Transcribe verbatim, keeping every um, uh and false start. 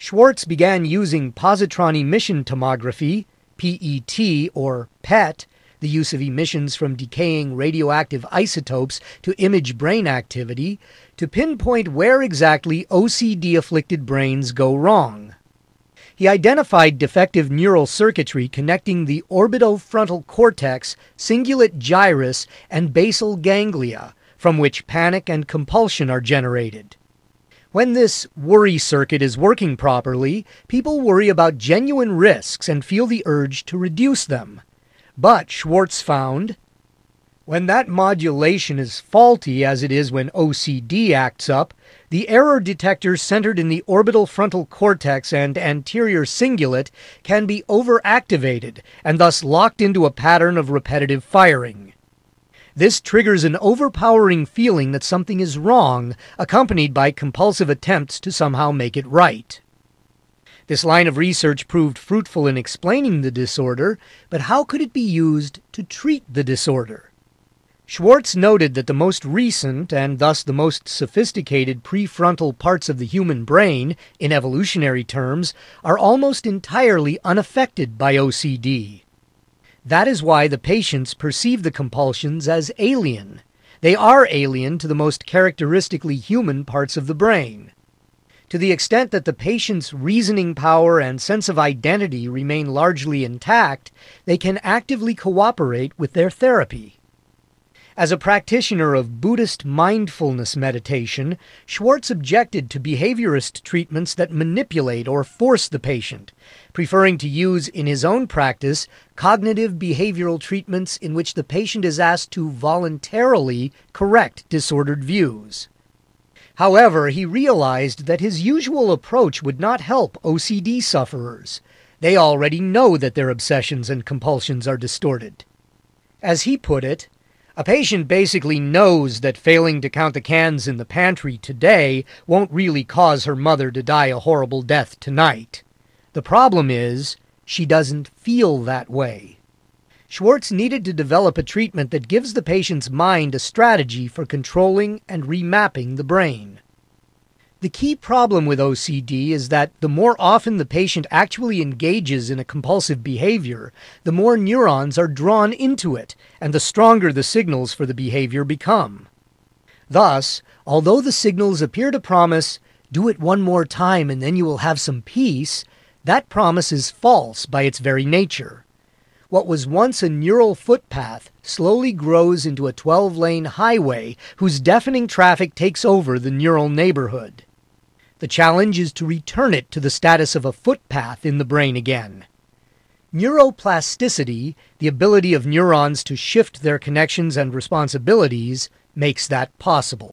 Schwartz began using positron emission tomography, P E T or P E T, the use of emissions from decaying radioactive isotopes to image brain activity, to pinpoint where exactly O C D-afflicted brains go wrong. He identified defective neural circuitry connecting the orbitofrontal cortex, cingulate gyrus, and basal ganglia, from which panic and compulsion are generated. When this worry circuit is working properly, people worry about genuine risks and feel the urge to reduce them. But Schwartz found, when that modulation is faulty, as it is when O C D acts up, the error detectors centered in the orbital frontal cortex and anterior cingulate can be overactivated and thus locked into a pattern of repetitive firing. This triggers an overpowering feeling that something is wrong, accompanied by compulsive attempts to somehow make it right. This line of research proved fruitful in explaining the disorder, but how could it be used to treat the disorder? Schwartz noted that the most recent, and thus the most sophisticated prefrontal parts of the human brain, in evolutionary terms, are almost entirely unaffected by O C D. That is why the patients perceive the compulsions as alien. They are alien to the most characteristically human parts of the brain. To the extent that the patient's reasoning power and sense of identity remain largely intact, they can actively cooperate with their therapy. As a practitioner of Buddhist mindfulness meditation, Schwartz objected to behaviorist treatments that manipulate or force the patient, preferring to use in his own practice cognitive behavioral treatments in which the patient is asked to voluntarily correct disordered views. However, he realized that his usual approach would not help O C D sufferers. They already know that their obsessions and compulsions are distorted. As he put it, a patient basically knows that failing to count the cans in the pantry today won't really cause her mother to die a horrible death tonight. The problem is, she doesn't feel that way. Schwartz needed to develop a treatment that gives the patient's mind a strategy for controlling and remapping the brain. The key problem with O C D is that the more often the patient actually engages in a compulsive behavior, the more neurons are drawn into it, and the stronger the signals for the behavior become. Thus, although the signals appear to promise, "Do it one more time and then you will have some peace," that promise is false by its very nature. What was once a neural footpath slowly grows into a twelve-lane highway whose deafening traffic takes over the neural neighborhood. The challenge is to return it to the status of a footpath in the brain again. Neuroplasticity, the ability of neurons to shift their connections and responsibilities, makes that possible.